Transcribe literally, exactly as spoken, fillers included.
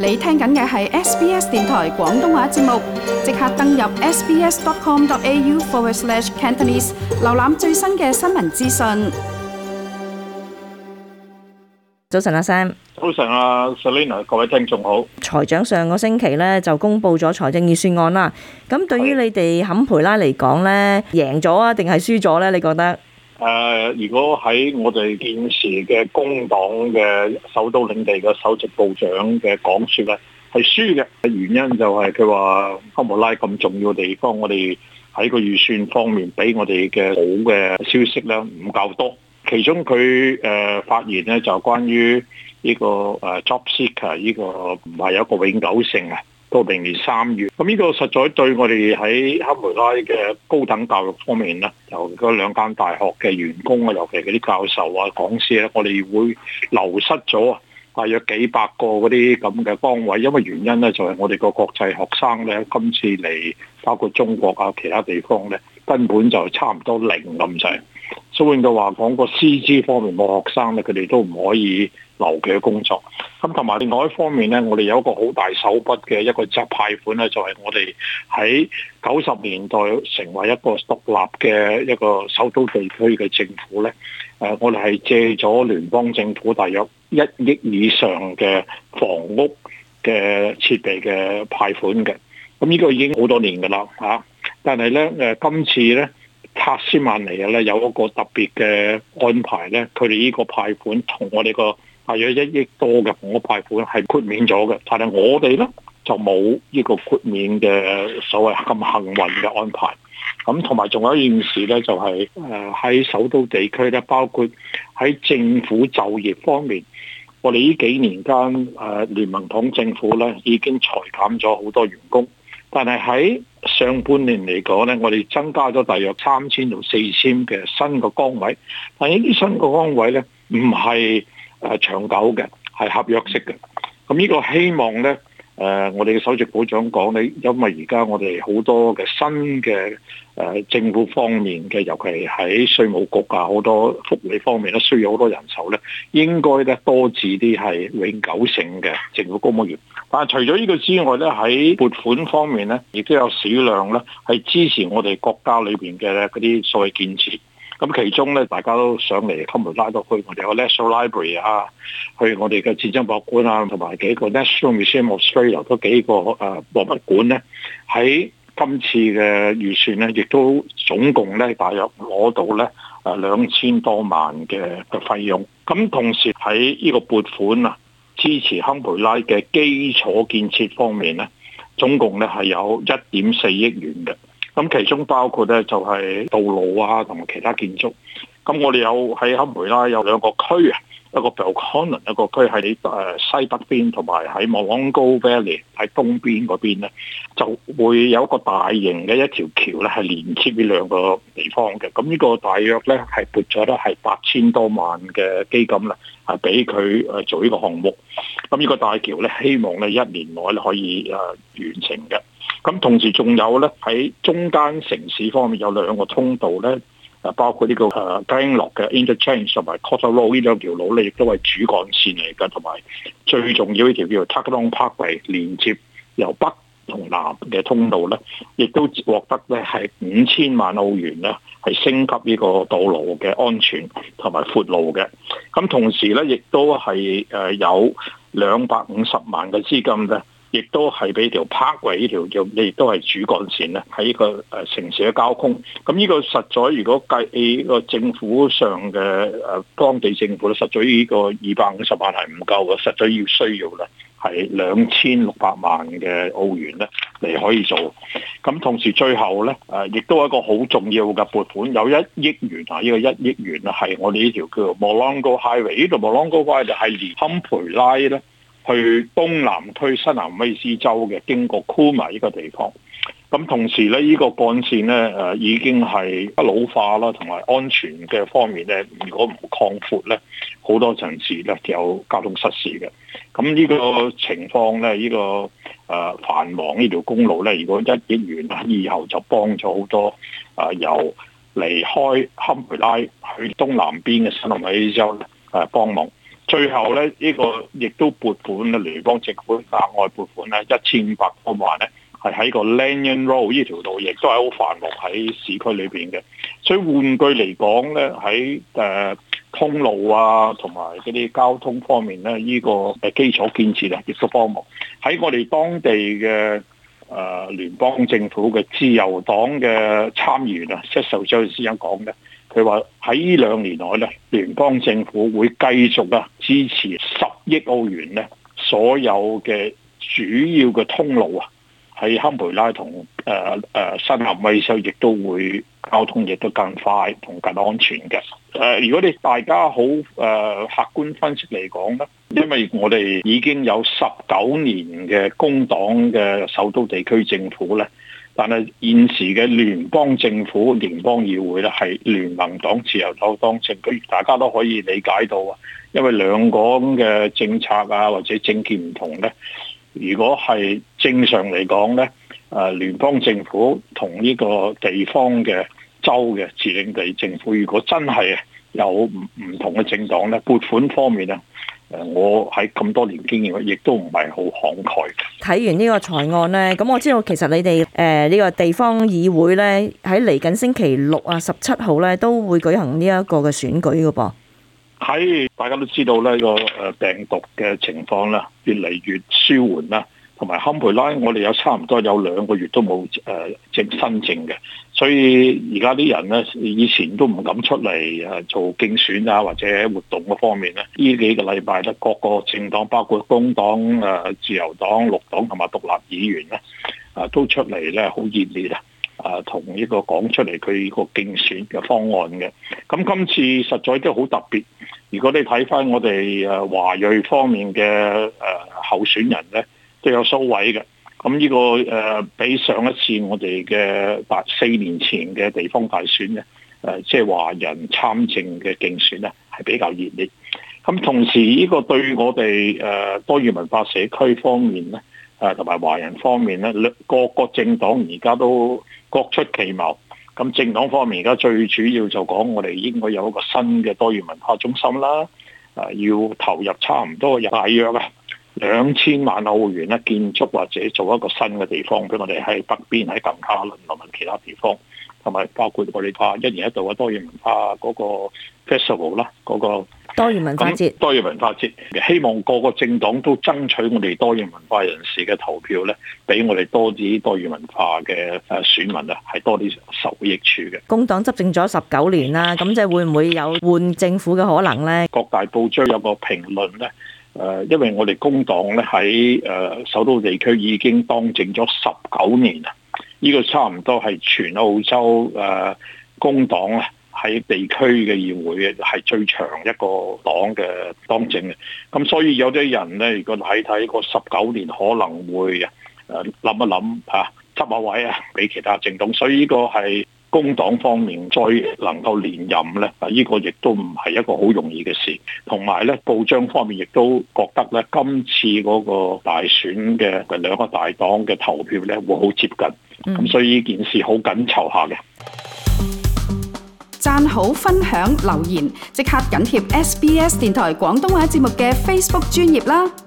你聽緊嘅係 S B S 電台廣東話節目，即刻登入 sbs.com.au forward slash Cantonese， 瀏覽最新嘅新聞資訊。 早晨，阿 Sam。 早晨啊 Selina， 各位聽眾好。 財長上個星期咧就公布咗財政預算案啦。咁對於你哋坎培拉嚟講咧，贏咗啊定係輸咗咧？你覺得？ 誒、呃，如果喺我哋現時嘅工黨嘅首都領地嘅首席部長嘅講説咧，係輸嘅。原因就係佢話坎培拉咁重要嘅地方，我哋喺個預算方面俾我哋嘅好嘅消息咧唔夠多。其中佢誒、呃、發言咧就關於呢、這個誒、uh, job seeker 呢個唔係有一個永久性啊，到明年三月。咁呢個實在對我哋喺坎培拉嘅高等教育方面咧，由嗰兩間大學嘅員工啊，尤其嗰啲教授啊、講師咧，我哋會流失咗啊，大約幾百個嗰啲咁嘅崗位。因為原因咧就係、是、我哋個國際學生咧，今次嚟包括中國啊其他地方咧，根本就差唔多零咁滯。所以換句話講，個師資方面冇學生咧，佢哋都唔可以留佢嘅工作。咁同埋另外一方面咧，我哋有一個好大手筆嘅一個執派款咧，就係、是、我哋喺九十年代成為一個獨立嘅一個首都地區嘅政府咧。誒，我哋係借咗聯邦政府大約一億以上嘅房屋嘅設備嘅派款嘅。咁呢個已經好多年㗎啦嚇。但係咧誒，今次咧，塔斯曼尼亞咧有一個特別嘅安排咧，佢哋呢個派款同我哋個大約一億多嘅房屋派款係豁免咗嘅，但係我哋咧就冇呢個豁免嘅所謂咁幸運嘅安排。咁同埋仲有一件事咧，就係誒喺首都地區咧，包括喺政府就業方面，我哋呢幾年間誒聯盟黨政府咧已經裁減咗好多員工。但係喺上半年嚟講咧，我哋增加咗大約三千到四千嘅新嘅崗位。但係呢啲新嘅崗位咧，唔係誒長久嘅，係合約式嘅。咁呢個希望咧，誒我哋嘅首席部長講咧，因為而家我哋好多嘅新嘅誒政府方面嘅，尤其喺稅務局啊，好多福利方面咧，需要好多人手咧，應該咧多置啲係永久性嘅政府公務員。但係除咗呢個之外咧，喺撥款方面咧，亦都有少量咧係支持我哋國家裏邊嘅嗰啲所謂建設。咁其中咧，大家都上嚟坎培拉都去我哋個 National Library 啊，去我哋嘅戰爭博物館啊，同埋幾個 National Museum of Australia 都幾個誒博物館咧，喺今次嘅預算咧，亦都總共咧大約攞到咧誒兩千多萬嘅嘅費用。咁同時喺呢個撥款啊，支持坎培拉嘅基礎建設方面咧，總共咧係有一點四億元嘅。咁其中包括咧就係道路啊，同埋其他建築。咁我哋有喺坎培拉有兩個區啊，一個 Belconnen 一個區喺誒西北邊，同埋喺 Molongo Valley 喺東邊嗰邊咧，就會有一個大型嘅一條橋咧，係連接呢兩個地方嘅。咁呢個大約咧係撥咗咧係八千多萬嘅基金啦，係俾佢誒做呢個項目。咁呢個大橋咧，希望咧一年內咧可以誒完成嘅。咁同時仲有咧喺中間城市方面有兩個通道咧，誒包括呢個誒 Ganglock 嘅 Interchange 同埋 Cotter Road 呢兩條路咧，亦都係主幹線嚟嘅，同埋最重要呢條叫做 Tuggeranong Parkway 連接由北同南嘅通道咧，亦都獲得咧係五千萬澳元咧，係升級呢個道路嘅安全同埋闊路嘅。咁同時咧，亦都係誒有兩百五十萬嘅資金咧。亦都係俾條 Parkway 呢條叫，亦都係主幹線咧，喺呢個誒城市嘅交通。咁呢個實在，如果計呢個政府上嘅誒當地政府咧，實在呢個二百五十萬係唔夠嘅，實在要需要咧係兩千六百萬嘅澳元咧嚟可以做。咁同時最後咧誒，亦都係一個好重要嘅撥款，有一億元啊！呢、這個一億元啊，係我哋呢條叫做 Molongo Highway， 呢度 Molongo Highway 就係連坎培拉咧。去東南區新南威斯州嘅，經過 Cooma 呢個地方。咁同時咧，呢個幹線咧誒已經係老化啦，同埋安全嘅方面咧，如果唔擴闊咧，好多陣時咧有交通失事嘅。咁呢個情況咧，呢個誒繁忙呢條公路咧，如果一億元啊，以後就幫咗好多誒由離開坎培拉去東南邊嘅新南威斯州誒幫忙。 最後咧，呢、呢個亦都撥款咧，聯邦政府額外撥款咧一千五百多萬咧，係喺個 Lanyon Road 呢條路，亦都係好繁忙喺市區裏邊嘅。所以換句嚟講咧，喺誒、呃、通路啊，同埋嗰啲交通方面咧，呢、呢個誒基礎建設啊，亦都幫忙。喺我哋當地嘅誒、呃、聯邦政府嘅自由黨嘅參議員啊，即係受張先生講嘅。佢話喺呢兩年內咧，聯邦政府會繼續啊支持十億澳元咧，所有嘅主要嘅通路啊，喺堪培拉同誒誒新南威爾士亦都會交通亦都更快同更安全嘅。誒、呃，如果你大家好誒、呃、客觀分析嚟講咧，因為我哋已經有十九年嘅工黨嘅首都地區政府咧。但係現時嘅聯邦政府、聯邦議會咧，係聯盟黨、自由黨當政，佢大家都可以理解到啊。因為兩個嘅政策啊，或者政見唔同咧，如果係正常嚟講咧，誒聯邦政府同呢個地方嘅州嘅自領地政府，如果真係有唔唔同嘅政黨咧，撥款方面咧。誒，我喺咁多年經驗，亦都唔係好慷慨。 睇完呢個財案呢，咁我知道其實你哋誒呢個地方議會呢，喺嚟緊星期六啊十七號呢，都會舉行呢一個嘅選舉嘅噃。 喺大家都知道呢個誒病毒嘅情況啦，越嚟越舒緩啦。同埋堪培拉，我哋有差唔多有兩個月都冇誒正新政嘅，所以而家啲人咧，以前都唔敢出嚟誒做競選啊，或者活動嗰方面咧，呢幾個禮拜咧，各個政黨包括工黨、誒自由黨、綠黨同埋獨立議員咧，啊都出嚟咧好熱烈啊，啊同呢個講出嚟佢呢個競選嘅方案嘅。咁今次實在都好特別。如果你睇翻我哋誒華裔方面嘅誒候選人咧，都有數位嘅，咁呢個誒、呃、比上一次我哋嘅八四年前嘅地方大選咧，誒即係華人參政嘅競選咧係比較熱烈。咁同時呢個對我哋誒、呃、多元文化社區方面咧，誒同埋華人方面咧，各個政黨而家都各出奇謀。咁政黨方面而家最主要就講我哋應該有一個新嘅多元文化中心啦，誒、呃、要投入差唔多大約啊兩千萬澳元咧，建築或者做一個新嘅地方俾我哋喺北邊喺鄧卡倫同埋其他地方，同埋包括我哋話一年一度嘅多元文化嗰個 festival 啦，嗰個多元文化節。 多元文化節，希望個個政黨都爭取我哋多元文化人士嘅投票咧，俾我哋多啲多元文化嘅誒選民啊，係多啲受益處嘅。 工黨執政咗十九年啦，咁即係會唔會有換政府嘅可能咧？ 各大報章有個評論咧。誒，因為我哋工黨咧喺誒首都地區已經當政咗十九年啦，呢、這個差唔多係全澳洲誒工黨咧喺地區嘅議會嘅係最長一個黨嘅當政嘅，咁所以有啲人咧，如果睇睇個十九年可能會誒諗一諗嚇執下位啊，俾其他政黨，所以呢個係。工黨方面再能夠連任咧，啊，呢個亦都唔係一個好容易嘅事。同埋咧，報章方面亦都覺得咧，今次嗰個大選嘅兩個大黨嘅投票咧，會好接近。咁、嗯、所以呢件事好緊湊下嘅。 讚好、分享、留言，即刻緊貼 S B S 電台廣東話節目嘅 Facebook 專頁啦！